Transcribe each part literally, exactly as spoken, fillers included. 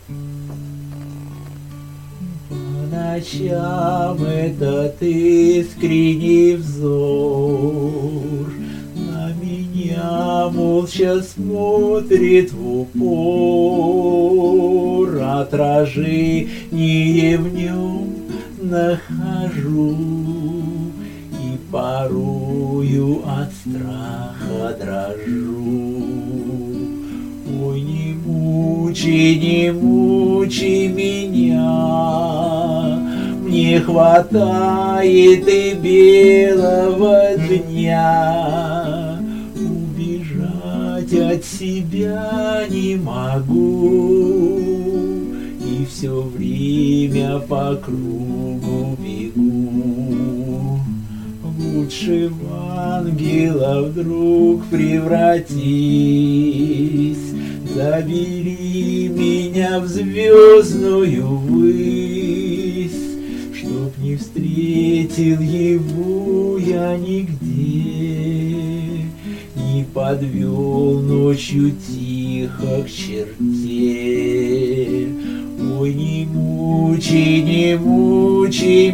По ночам этот искренний взор на меня молча смотрит в упор, отражение в нем нахожу и порою от страха дрожу. Ой, не мучи, не мучи меня, мне хватает и белого дня, убежать от себя не могу, и все время по кругу бегу. Лучше в ангела вдруг превратись, забери меня в звездную высь, чтоб не встретил его я нигде, не подвел ночью тихо к черте. Ой, не мучи, не мучи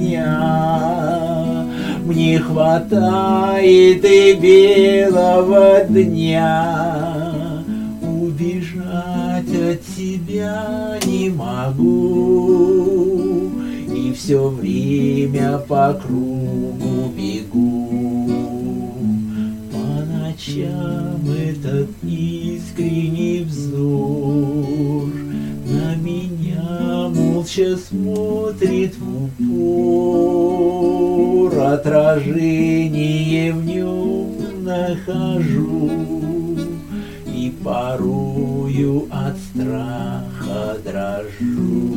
меня, мне хватает и белого дня, убежать от тебя не могу, и все время по кругу бегу. По ночам этот искренний взор на меня молча смотрит в упор, отражение в нем нахожу и порою от страха дрожу.